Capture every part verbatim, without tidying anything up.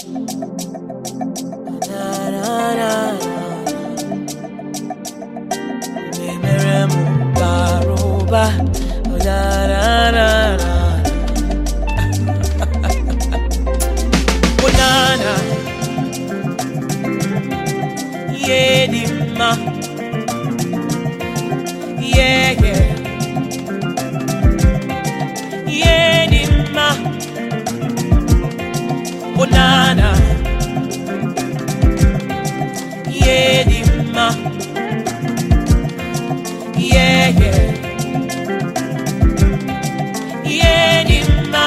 Na na na. Memeremu baroba. Na na na na. Banana. Yedima. Yeah yeah. Yedima. Banana. Yedima. Yeah yeah. Yedima.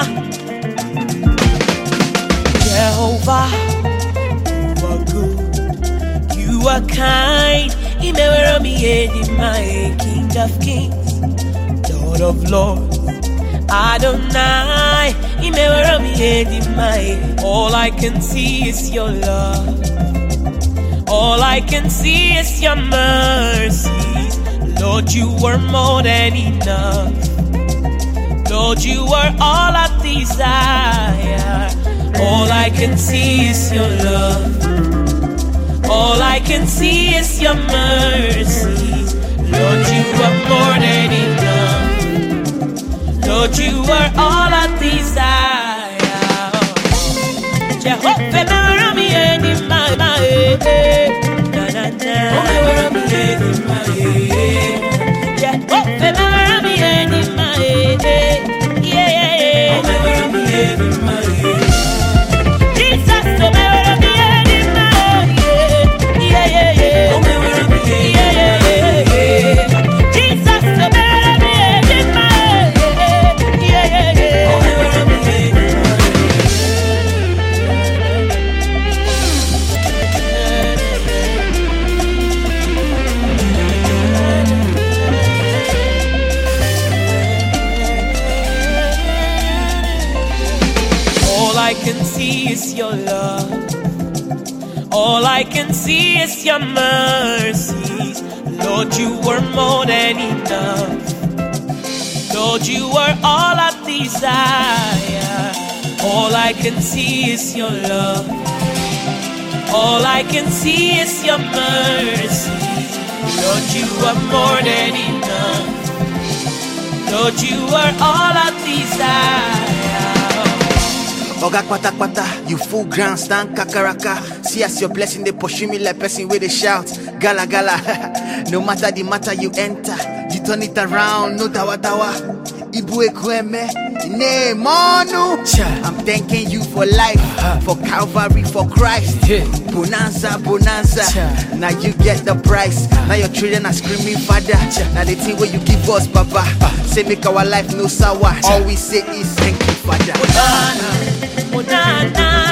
Jehovah, you are good, you are kind. Imewera mi yedima, King of kings, Lord of lords. Adonai, imewera mi yedima. All I can see is your love. All I can see is your mercies. Lord, you were more than enough. Lord, you were all I desire. All I can see is your love. All I can see is your mercies. Lord, you are more than enough. Lord, you are all I desire. Jehovah, never me any my my na na na. Never me any my Jehovah, never me any my yeah yeah yeah. Never me any my Jesus, never me any my yeah yeah yeah. Never me yeah yeah yeah. Jesus, never me any my yeah yeah yeah. Never me any my All I can see is your love. All I can see is your mercies. Lord, you were more than enough. Lord, you were all I desire. All I can see is your love. All I can see is your mercies. Lord, you are more than enough. Lord, you are all I desire. Oga kwata kwata, you full ground stand kakaraka. See as your blessing they pursue me like person where they shout gala gala. No matter the matter you enter, you turn it around, no dawa dawa. Ibu ekweme, ne monu. I'm thanking you for life, for Calvary, for Christ. Bonanza, bonanza. Now you get the price. Now your children are screaming, Father. Now the thing where you give us, Papa. Say make our life no sour. All we say is thank you, Father. Banana, banana.